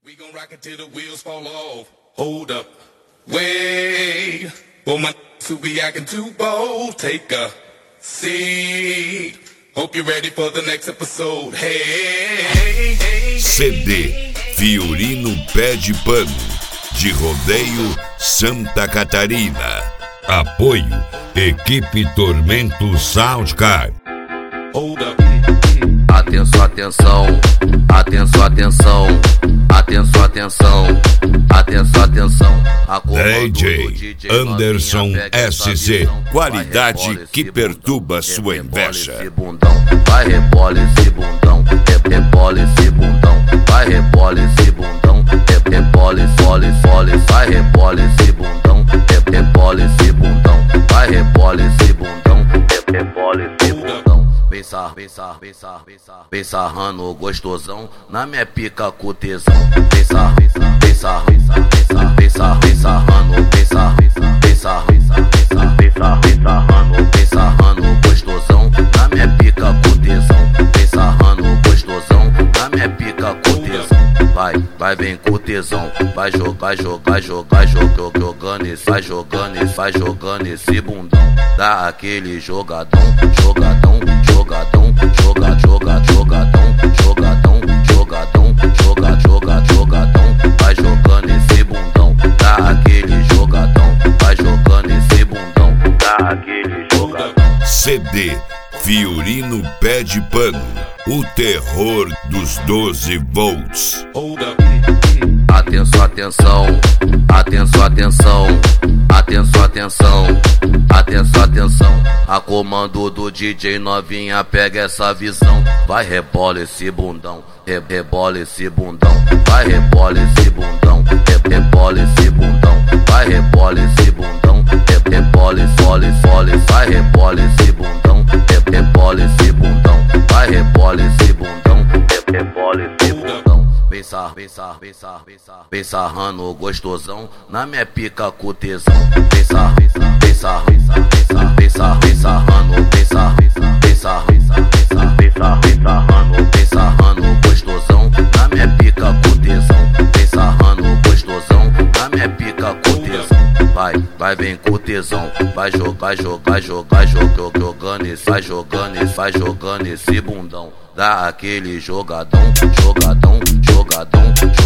We gon' rock it till the wheels fall off. Hold up, wait. For my who be acting too bold, take a seat. Hope you're ready for the next episode. Hey. CD Fiorino Pé de Pano, de Rodeio, Santa Catarina. Apoio Equipe Tormento Soundcard. Hold up. Atenção, atenção, atenção, atenção, atenção, atenção, atenção, atenção. DJ Anderson SC, qualidade que perturba sua inveja. Vai rebola esse bundão, rebola esse bundão, vai rebola esse bundão, rebola esse fole, vai rebola esse bundão, rebola esse bundão, vai rebola esse bundão, rebola esse bundão. Vem sarrando gostosão na minha pica com tesão. Vem sarrando, vem sarrando gostosão na minha pica com tesão. Vem sarrando gostosão na minha pica com tesão. Vai bem com tesão, vai jogando esse bundão. Dá aquele jogadão, jogadão, jogadão, vai jogando esse bundão. Dá aquele jogadão, vai jogando esse bundão. Dá aquele jogadão. CD Fiorino Pé de Pano, o terror dos 12 volts. Hold up. Atenção, atenção, atenção, atenção, atenção, atenção, atenção, atenção. A comando do DJ novinha, pega essa visão. Vai rebola esse bundão, rebola esse bundão, vai rebola esse bundão, rebola esse bundão, vai rebola esse bundão, rebola esse fole, vai rebola esse bundão, rebola esse bundão, vai rebola esse bundão, rebola esse bundão. Vem sarrando gostosão na minha pica com tesão. Vem sarrando, vem sarrando gostosão na minha pica com tesão. Vem sarrando gostosão na minha pica com tesão. Vai bem com tesão, vai jogando esse bundão. Dá aquele jogadão, jogadão, jogadão,